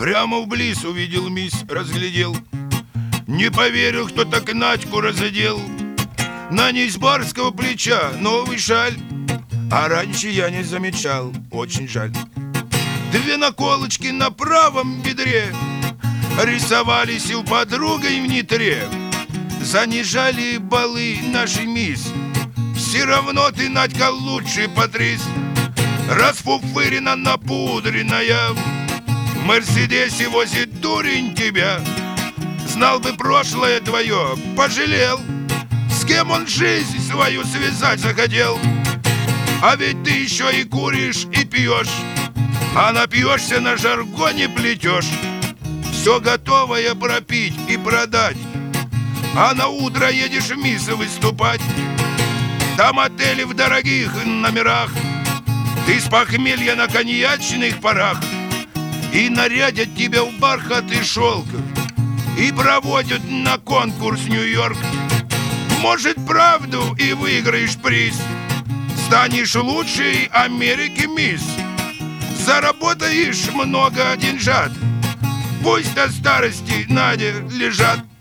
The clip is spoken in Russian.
Прямо вблизь увидел мисс, разглядел. Не поверил, кто так Надьку разодел. На ней с барского плеча новый шаль, а раньше я не замечал, очень жаль. Две наколочки на правом бедре рисовались у подругой в нитре. Занижали баллы нашей мисс. Все равно ты, Надька, лучший патрис. Расфуфырена, напудренная, в Мерседесе возит дурень тебя. Знал бы прошлое твое, пожалел, с кем он жизнь свою связать захотел. А ведь ты еще и куришь, и пьешь, а напьешься, на жаргоне плетешь. Все готовое пропить и продать, а на утро едешь в мисс выступать. Там отели в дорогих номерах, ты с похмелья на коньячных парах, и нарядят тебя в бархат и шелк, и проводят на конкурс Нью-Йорк. Может, правду и выиграешь приз, станешь лучшей Америки мисс. Заработаешь много деньжат, пусть до старости, Надя, лежат.